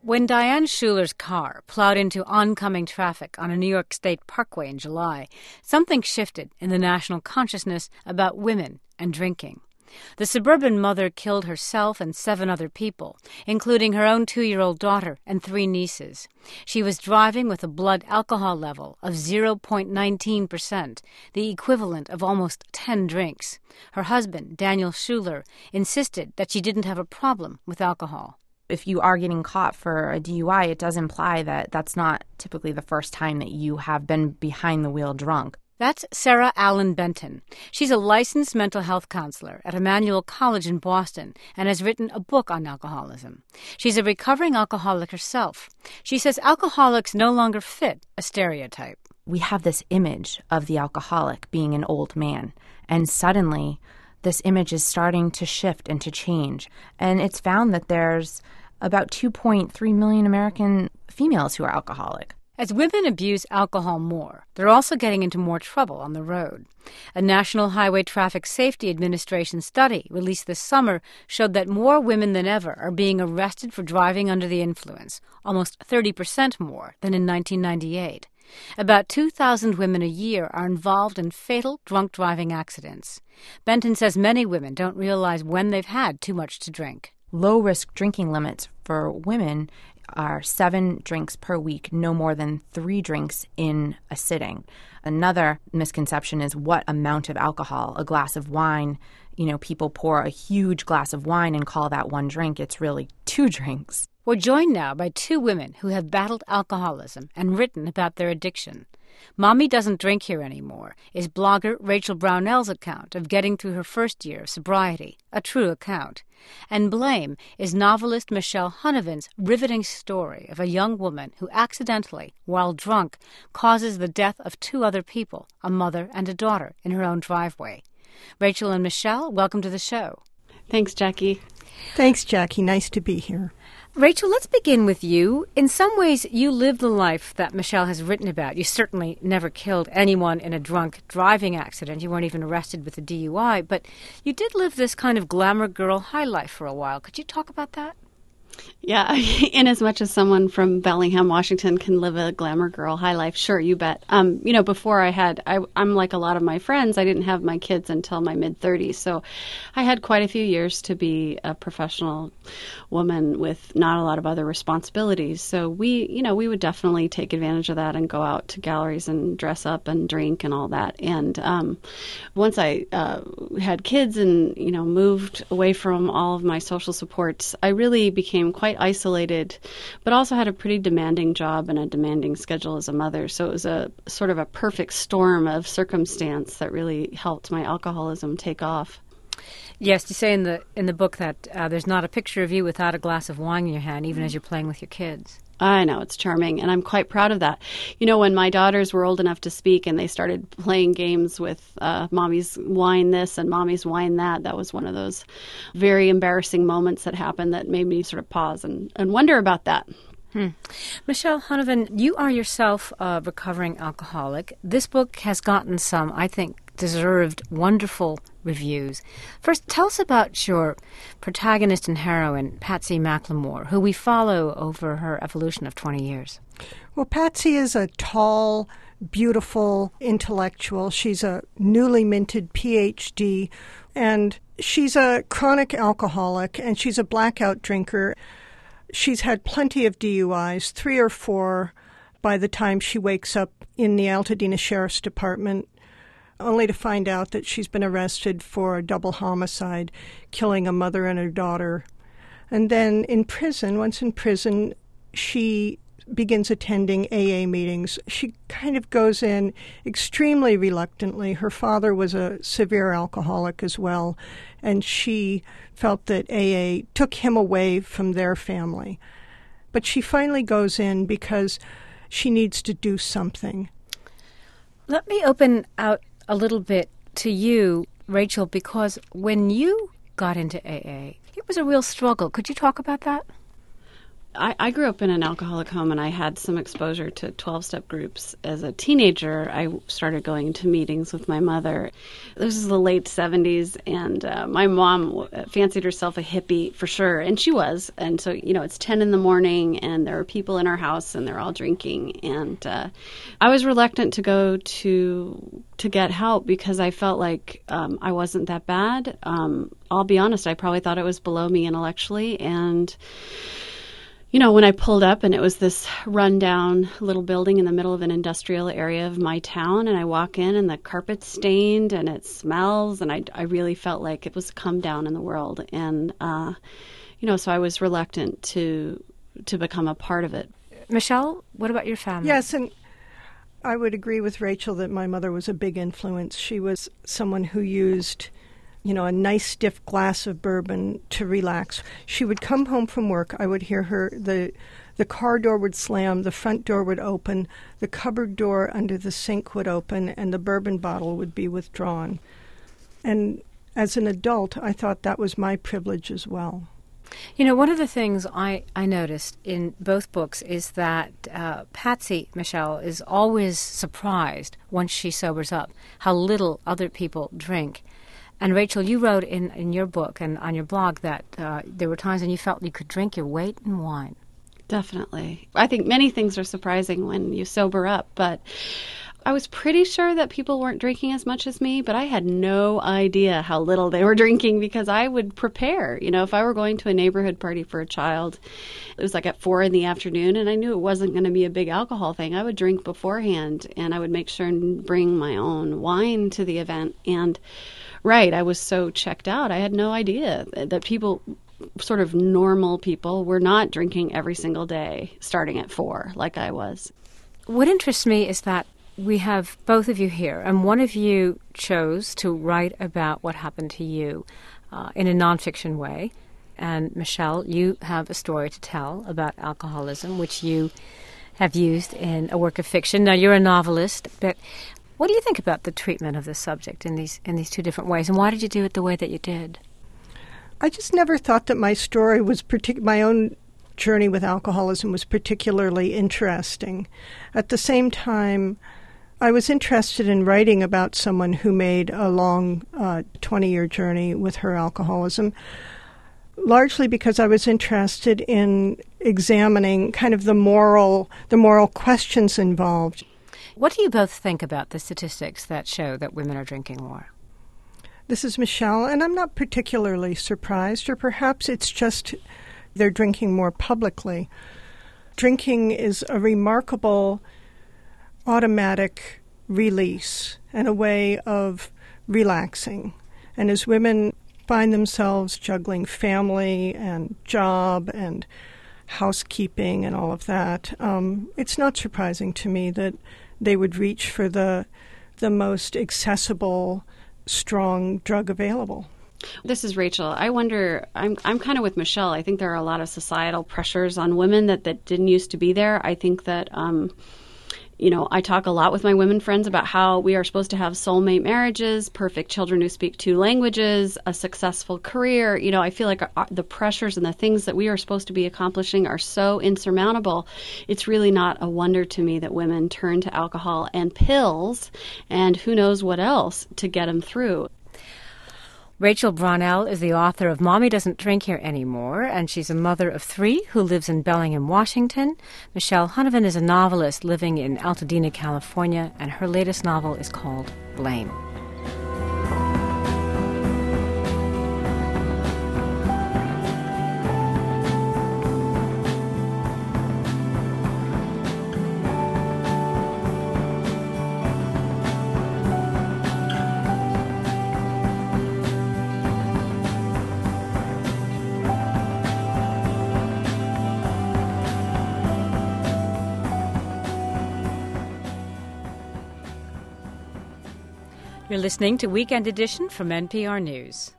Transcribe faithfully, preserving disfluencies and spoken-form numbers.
When Diane Schuler's car plowed into oncoming traffic on a New York State parkway in July, something shifted in the national consciousness about women and drinking. The suburban mother killed herself and seven other people, including her own two-year-old daughter and three nieces. She was driving with a blood alcohol level of zero point one nine percent, the equivalent of almost ten drinks. Her husband, Daniel Schuler, insisted that she didn't have a problem with alcohol. If you are getting caught for a D U I, it does imply that that's not typically the first time that you have been behind the wheel drunk. That's Sarah Allen Benton. She's a licensed mental health counselor at Emmanuel College in Boston and has written a book on alcoholism. She's a recovering alcoholic herself. She says alcoholics no longer fit a stereotype. We have this image of the alcoholic being an old man, and suddenly this image is starting to shift and to change. And it's found that there's about two point three million American females who are alcoholic. As women abuse alcohol more, they're also getting into more trouble on the road. A National Highway Traffic Safety Administration study released this summer showed that more women than ever are being arrested for driving under the influence, almost thirty percent more than in nineteen ninety-eight. About two thousand women a year are involved in fatal drunk driving accidents. Benton says many women don't realize when they've had too much to drink. Low-risk drinking limits for women are seven drinks per week, no more than three drinks in a sitting. Another misconception is what amount of alcohol, a glass of wine. You know, people pour a huge glass of wine and call that one drink. It's really two drinks. We're joined now by two women who have battled alcoholism and written about their addiction. Mommy Doesn't Drink Here Anymore is blogger Rachel Brownell's account of getting through her first year of sobriety, a true account. And Blame is novelist Michelle Hunoven's riveting story of a young woman who accidentally, while drunk, causes the death of two other people, a mother and a daughter, in her own driveway. Rachel and Michelle, welcome to the show. Thanks, Jackie. Thanks, Jackie. Nice to be here. Rachel, let's begin with you. In some ways, you lived the life that Michelle has written about. You certainly never killed anyone in a drunk driving accident. You weren't even arrested with a D U I, but you did live this kind of glamour girl high life for a while. Could you talk about that? Yeah, in as much as someone from Bellingham, Washington can live a glamour girl high life, sure, you bet. Um, you know, before I had, I, I'm like a lot of my friends, I didn't have my kids until my mid-thirties, so I had quite a few years to be a professional woman with not a lot of other responsibilities. So we, you know, we would definitely take advantage of that and go out to galleries and dress up and drink and all that. And um, once I uh, had kids and, you know, moved away from all of my social supports, I really became quite isolated, but also had a pretty demanding job and a demanding schedule as a mother. So it was a sort of a perfect storm of circumstance that really helped my alcoholism take off. Yes, you say in the in the book that uh, there's not a picture of you without a glass of wine in your hand, even as you're playing with your kids. I know, it's charming, and I'm quite proud of that. You know, when my daughters were old enough to speak and they started playing games with uh, mommy's wine this and mommy's wine that, that was one of those very embarrassing moments that happened that made me sort of pause and, and wonder about that. Hmm. Michelle Hunoven, you are yourself a recovering alcoholic. This book has gotten some, I think, deserved wonderful reviews. First, tell us about your protagonist and heroine, Patsy McLemore, who we follow over her evolution of twenty years. Well, Patsy is a tall, beautiful intellectual. She's a newly minted P H D, and she's a chronic alcoholic, and she's a blackout drinker. She's had plenty of D U Is, three or four by the time she wakes up in the Altadena Sheriff's Department, only to find out that she's been arrested for a double homicide, killing a mother and her daughter. And then in prison, once in prison, she begins attending A A meetings. She kind of goes in extremely reluctantly. Her father was a severe alcoholic as well, and she felt that A A took him away from their family. But she finally goes in because she needs to do something. Let me open out a little bit to you, Rachel, because when you got into A A, it was a real struggle. Could you talk about that? I, I grew up in an alcoholic home, and I had some exposure to twelve-step groups. As a teenager, I started going to meetings with my mother. This was the late seventies, and uh, my mom fancied herself a hippie for sure, and she was. And so, you know, it's ten in the morning, and there are people in our house, and they're all drinking. And uh, I was reluctant to go to to get help because I felt like um, I wasn't that bad. Um, I'll be honest, I probably thought it was below me intellectually, and you know, when I pulled up and it was this rundown little building in the middle of an industrial area of my town, and I walk in and the carpet's stained and it smells, and I, I really felt like it was a come down in the world. And, uh, you know, so I was reluctant to to become a part of it. Michelle, what about your family? Yes, and I would agree with Rachel that my mother was a big influence. She was someone who used, you know, a nice stiff glass of bourbon to relax. She would come home from work. I would hear her, the the car door would slam, the front door would open, the cupboard door under the sink would open, and the bourbon bottle would be withdrawn. And as an adult, I thought that was my privilege as well. You know, one of the things I, I noticed in both books is that uh, Patsy, Michelle, is always surprised once she sobers up how little other people drink. And Rachel, you wrote in, in your book and on your blog that uh, there were times when you felt you could drink your weight in wine. Definitely. I think many things are surprising when you sober up, but I was pretty sure that people weren't drinking as much as me, but I had no idea how little they were drinking because I would prepare. You know, if I were going to a neighborhood party for a child, it was like at four in the afternoon, and I knew it wasn't going to be a big alcohol thing. I would drink beforehand, and I would make sure and bring my own wine to the event. And right, I was so checked out. I had no idea that people, sort of normal people, were not drinking every single day starting at four like I was. What interests me is that we have both of you here, and one of you chose to write about what happened to you uh, in a nonfiction way. And Michelle, you have a story to tell about alcoholism, which you have used in a work of fiction. Now, you're a novelist, but what do you think about the treatment of this subject in these in these two different ways, and why did you do it the way that you did? I just never thought that my story was partic- my own journey with alcoholism was particularly interesting. At the same time, I was interested in writing about someone who made a long uh, twenty-year journey with her alcoholism, largely because I was interested in examining kind of the moral, the moral questions involved. What do you both think about the statistics that show that women are drinking more? This is Michelle, and I'm not particularly surprised, or perhaps it's just they're drinking more publicly. Drinking is a remarkable automatic release and a way of relaxing. And as women find themselves juggling family and job and housekeeping and all of that, um, it's not surprising to me that they would reach for the the most accessible, strong drug available. This is Rachel. I wonder, I'm I'm kind of with Michelle. I think there are a lot of societal pressures on women that, that didn't used to be there. I think that, um, you know, I talk a lot with my women friends about how we are supposed to have soulmate marriages, perfect children who speak two languages, a successful career. You know, I feel like our, the pressures and the things that we are supposed to be accomplishing are so insurmountable. It's really not a wonder to me that women turn to alcohol and pills and who knows what else to get them through. Rachel Brownell is the author of Mommy Doesn't Drink Here Anymore, and she's a mother of three who lives in Bellingham, Washington. Michelle Hunovan is a novelist living in Altadena, California, and her latest novel is called Blame. You're listening to Weekend Edition from N P R News.